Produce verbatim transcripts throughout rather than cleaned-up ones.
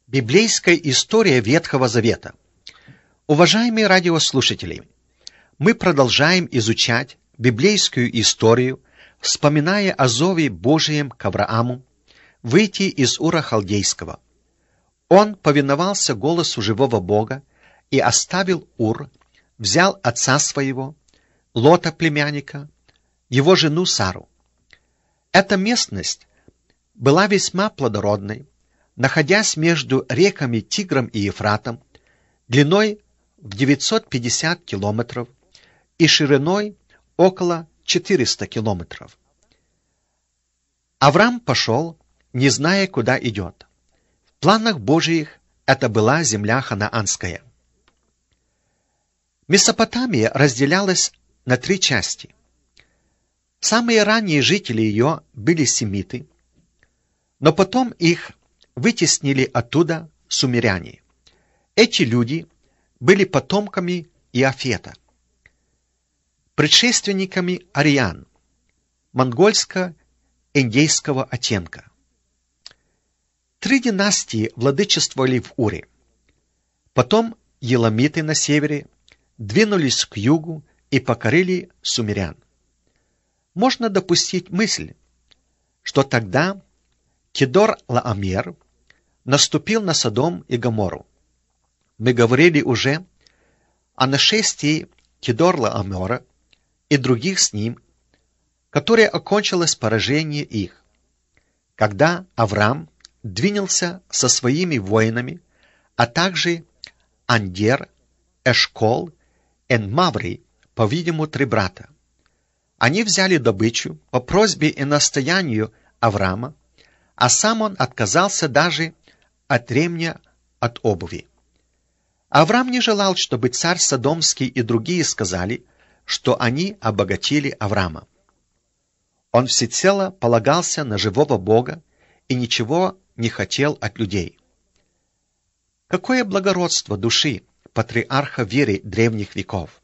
Библейская история Ветхого Завета. Уважаемые радиослушатели, мы продолжаем изучать библейскую историю, вспоминая о зове Божием к Аврааму выйти из Ура Халдейского. Он повиновался голосу живого Бога и оставил Ур, взял отца своего, Лота племянника, его жену Сару. Эта местность была весьма плодородной, находясь между реками Тигром и Ефратом, длиной в девятьсот пятьдесят километров и шириной около четырёхсот километров. Авраам пошел, не зная, куда идет. В планах Божиих это была земля ханаанская. Месопотамия разделялась на три части. Самые ранние жители ее были семиты, но потом их вытеснили оттуда сумеряне. Эти люди были потомками Иафета, предшественниками ариан, монгольско-индейского оттенка. Три династии владычествовали в Уре. Потом еламиты на севере двинулись к югу и покорили сумерян. Можно допустить мысль, что тогда Кедор-Лаомер наступил на Содом и Гоморру. Мы говорили уже о нашествии Кедор-Лаомера и других с ним, которое окончилось поражением их, когда Авраам двинулся со своими воинами, а также Андер, Эшкол, Эн-Маври, по-видимому, три брата. Они взяли добычу по просьбе и настоянию Авраама, а сам он отказался даже от ремня от обуви. Авраам не желал, чтобы царь Содомский и другие сказали, что они обогатили Авраама. Он всецело полагался на живого Бога и ничего не хотел от людей. Какое благородство души патриарха веры древних веков!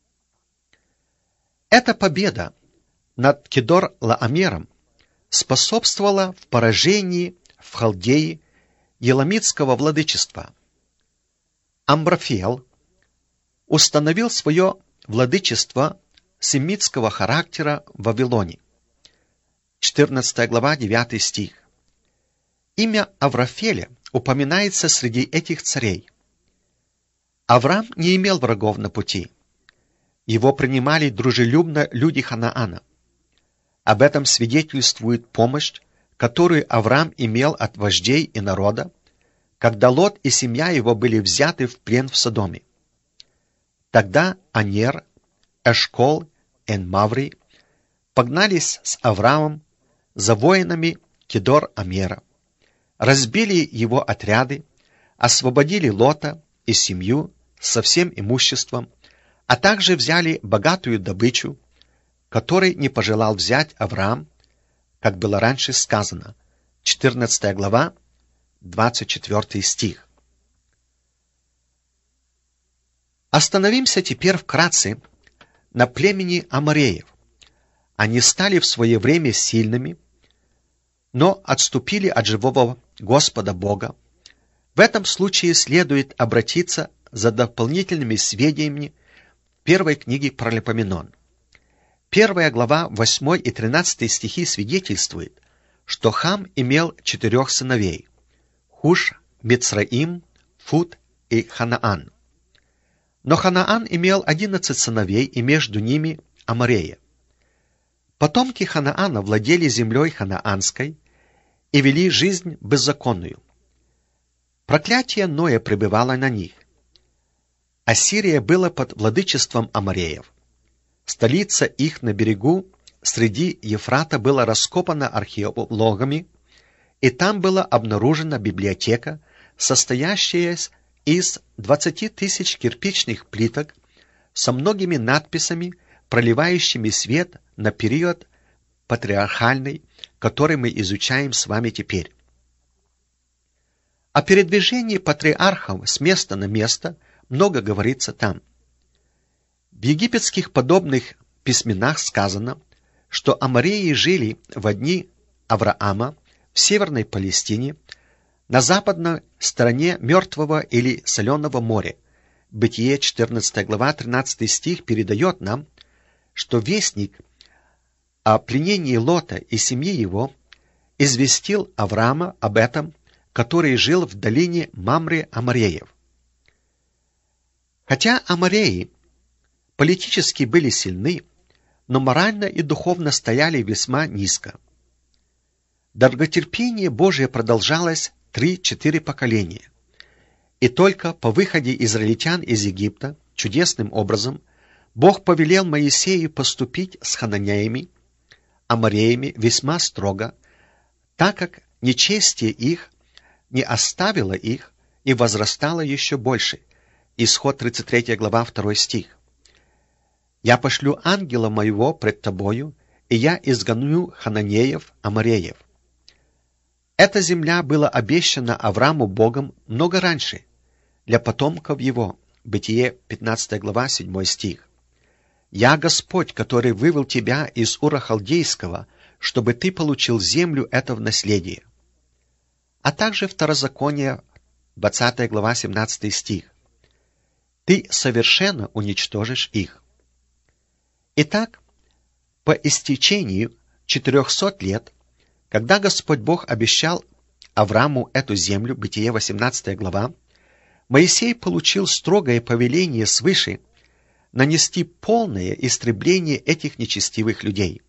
Эта победа над Кедор-Лаомером способствовала в поражении в Халдее еламитского владычества. Амрафел установил свое владычество семитского характера в Вавилоне. четырнадцатая глава, девятый стих. Имя Аврафеля упоминается среди этих царей. Авраам не имел врагов на пути. Его принимали дружелюбно люди Ханаана. Об этом свидетельствует помощь, которую Авраам имел от вождей и народа, когда Лот и семья его были взяты в плен в Содоме. Тогда Анер, Эшкол, Эн-Маври погнались с Авраамом за воинами Кедор-Амера, разбили его отряды, освободили Лота и семью со всем имуществом, а также взяли богатую добычу, который не пожелал взять Авраам, как было раньше сказано, четырнадцатая глава, двадцать четвёртый стих. Остановимся теперь вкратце на племени Амореев. Они стали в свое время сильными, но отступили от живого Господа Бога. В этом случае следует обратиться за дополнительными сведениями первой книги Паралипоменон. Первая глава, восьмой и тринадцатый стихи свидетельствует, что Хам имел четырех сыновей – Хуш, Мицраим, Фут и Ханаан. Но Ханаан имел одиннадцать сыновей, и между ними Аморея. Потомки Ханаана владели землей ханаанской и вели жизнь беззаконную. Проклятие Ноя пребывало на них. Ассирия была под владычеством Амореев. Столица их на берегу среди Ефрата была раскопана археологами, и там была обнаружена библиотека, состоящая из двадцати тысяч кирпичных плиток со многими надписями, проливающими свет на период патриархальный, который мы изучаем с вами теперь. О передвижении патриархов с места на место много говорится там. В египетских подобных письменах сказано, что амореи жили в дни Авраама в Северной Палестине на западной стороне Мертвого или Соленого моря. Бытие, четырнадцатая глава, тринадцатый стих передает нам, что вестник о пленении Лота и семьи его известил Авраама об этом, который жил в долине Мамре Амореев. Хотя амореи политически были сильны, но морально и духовно стояли весьма низко. Долготерпение Божие продолжалось три-четыре поколения, и только по выходе израильтян из Египта чудесным образом Бог повелел Моисею поступить с хананеями, амореями весьма строго, так как нечестие их не оставило их и возрастало еще больше. Исход тридцать третья глава, второй стих. «Я пошлю ангела моего пред тобою, и я изгоню хананеев, амореев». Эта земля была обещана Аврааму Богом много раньше, для потомков его. Бытие, пятнадцатая глава, седьмой стих. «Я Господь, который вывел тебя из Ура Халдейского, чтобы ты получил землю эту в наследие». А также Второзаконие, двадцатая глава, семнадцатый стих. «Ты совершенно уничтожишь их». Итак, по истечении четырехсот лет, когда Господь Бог обещал Аврааму эту землю, Бытие, восемнадцатая глава, Моисей получил строгое повеление свыше нанести полное истребление этих нечестивых людей.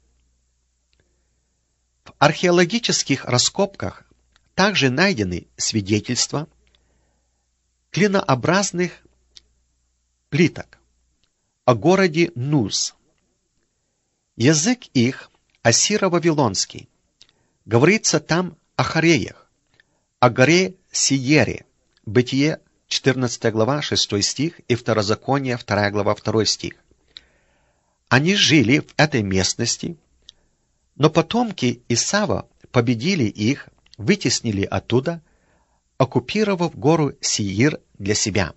В археологических раскопках также найдены свидетельства клинообразных плиток о городе Нуз. Язык их ассиро-вавилонский. Говорится там о хореях, о горе Сиере, Бытие, четырнадцатая глава, шестой стих, и Второзаконие, вторая глава, второй стих. Они жили в этой местности, но потомки Исава победили их, вытеснили оттуда, оккупировав гору Сиир для себя.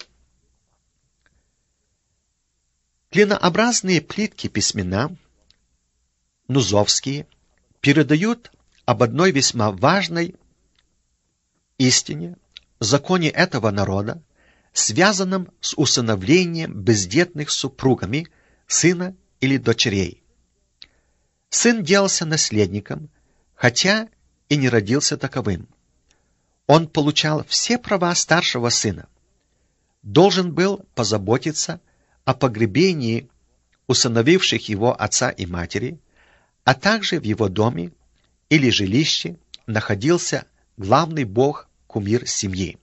Клинообразные плитки письмена, нузовские, передают об одной весьма важной истине, законе этого народа, связанном с усыновлением бездетных супругами сына или дочерей. Сын делался наследником, хотя и не родился таковым. Он получал все права старшего сына, должен был позаботиться о погребении усыновивших его отца и матери, а также в его доме или жилище находился главный бог, кумир семьи.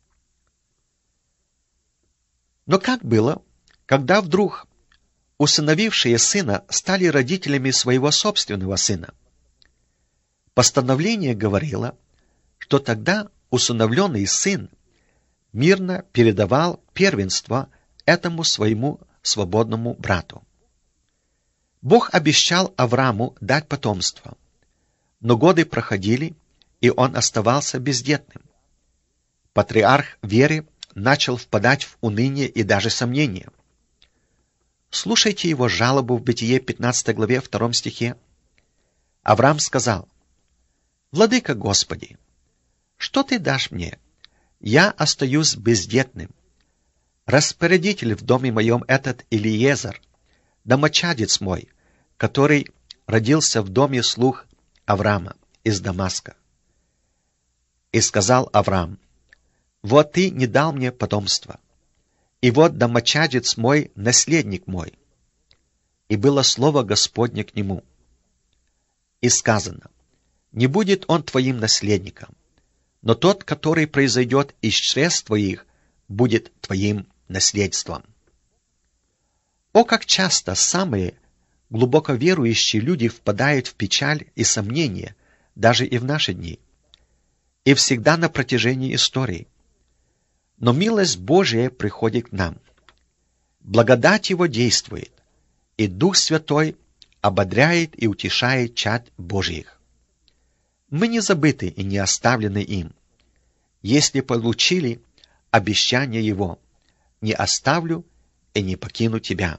Но как было, когда вдруг усыновившие сына стали родителями своего собственного сына? Постановление говорило, что тогда усыновленный сын мирно передавал первенство этому своему свободному брату. Бог обещал Аврааму дать потомство, но годы проходили, и он оставался бездетным. Патриарх веры начал впадать в уныние и даже сомнения. Слушайте его жалобу в Бытие пятнадцатой главе втором стихе. Авраам сказал: «Владыка Господи, что ты дашь мне? Я остаюсь бездетным. Распорядитель в доме моем этот Илиезер, домочадец мой, который родился в доме слуг Авраама из Дамаска». И сказал Авраам: «Вот ты не дал мне потомства, и вот домочадец мой, наследник мой». И было слово Господне к нему. И сказано: «Не будет он твоим наследником, но тот, который произойдет из чресл твоих, будет твоим наследством». О, как часто самые глубоко верующие люди впадают в печаль и сомнения, даже и в наши дни, и всегда на протяжении истории. Но милость Божия приходит к нам. Благодать Его действует, и Дух Святой ободряет и утешает чад Божьих. Мы не забыты и не оставлены им, если получили обещание Его: «Не оставлю и не покину тебя».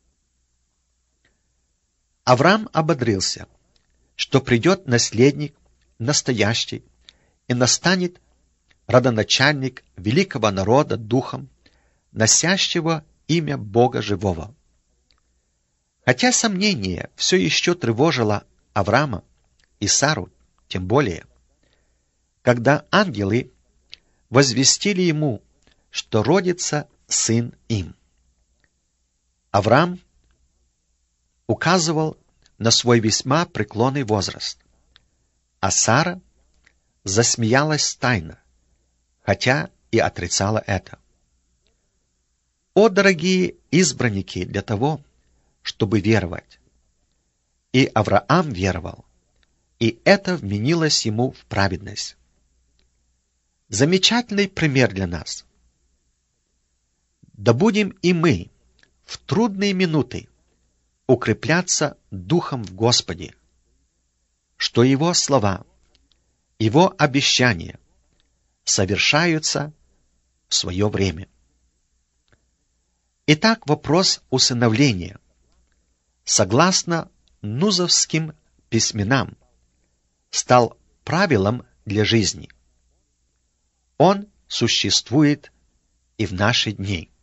Авраам ободрился, что придет наследник настоящий, и настанет родоначальник великого народа духом, носящего имя Бога живого. Хотя сомнение все еще тревожило Авраама и Сару, тем более, когда ангелы возвестили ему, что родится сын им. Авраам указывал на свой весьма преклонный возраст, а Сара засмеялась тайно, хотя и отрицала это. О, дорогие избранники, для того, чтобы веровать! И Авраам веровал, и это вменилось ему в праведность. Замечательный пример для нас. Да будем и мы в трудные минуты укрепляться духом в Господе, что Его слова, Его обещания совершаются в свое время. Итак, вопрос усыновления, согласно нузовским письменам, стал правилом для жизни. Он существует и в наши дни.